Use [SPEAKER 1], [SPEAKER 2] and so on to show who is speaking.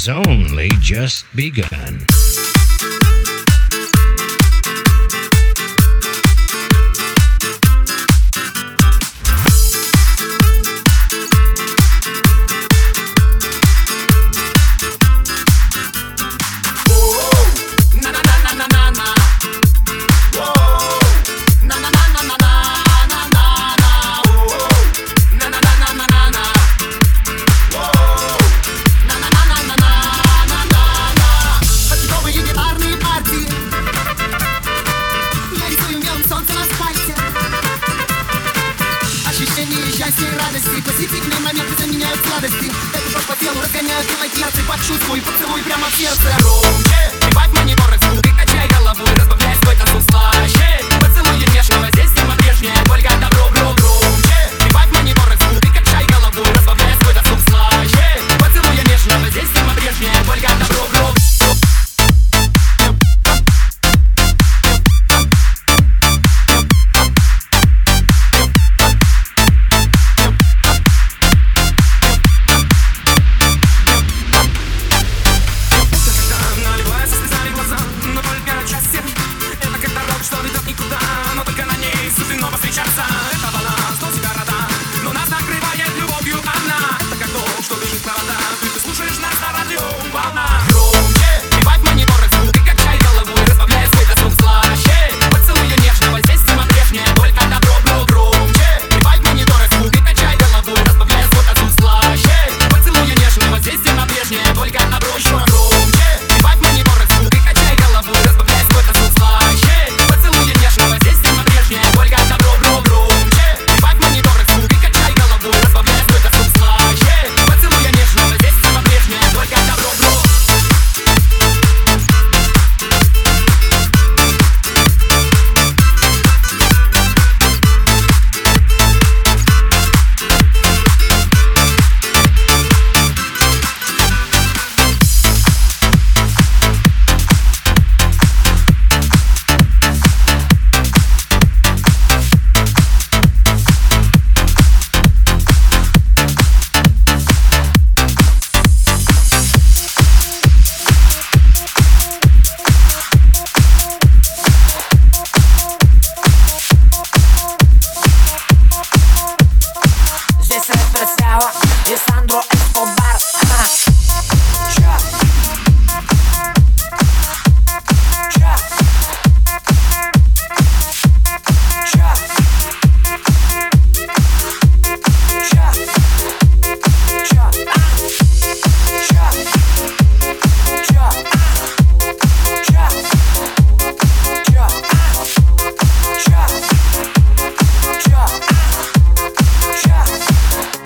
[SPEAKER 1] has only just begun.
[SPEAKER 2] Счастья и радости, позитивные моменты заменяют сладости. Это как по телу разгоняют килогерцы. Почувствуй, поцелуй прямо в сердце. Громче, прибавь мониторы звук и качай головой, разбавляй свой танцуй слаще. Поцелуй нежного, здесь тема прежняя, только добро,